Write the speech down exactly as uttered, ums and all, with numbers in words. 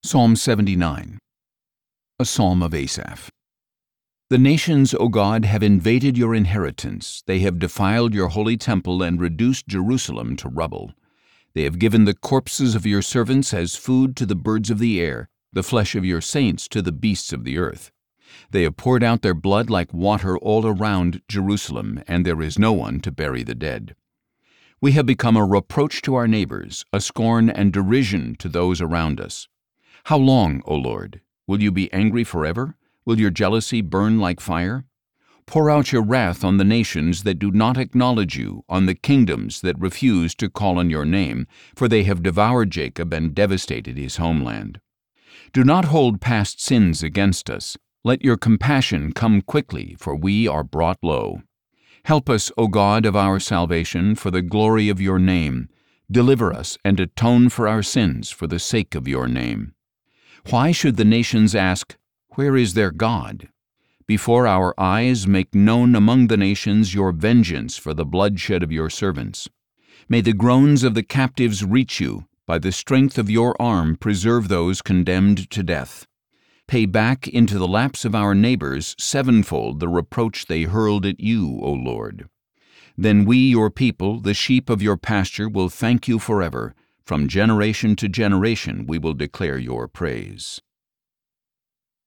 Psalm seventy-nine, a psalm of Asaph. The nations, O God, have invaded your inheritance. They have defiled your holy temple and reduced Jerusalem to rubble. They have given the corpses of your servants as food to the birds of the air, the flesh of your saints to the beasts of the earth. They have poured out their blood like water all around Jerusalem, and there is no one to bury the dead. We have become a reproach to our neighbors, a scorn and derision to those around us. How long, O Lord? Will you be angry forever? Will your jealousy burn like fire? Pour out your wrath on the nations that do not acknowledge you, on the kingdoms that refuse to call on your name, for they have devoured Jacob and devastated his homeland. Do not hold past sins against us. Let your compassion come quickly, for we are brought low. Help us, O God of our salvation, for the glory of your name. Deliver us and atone for our sins for the sake of your name. Why should the nations ask, "Where is their God?" Before our eyes make known among the nations your vengeance for the bloodshed of your servants. May the groans of the captives reach you. By the strength of your arm preserve those condemned to death. Pay back into the laps of our neighbors sevenfold the reproach they hurled at you, O Lord. Then we, your people, the sheep of your pasture, will thank you forever. From generation to generation we will declare your praise.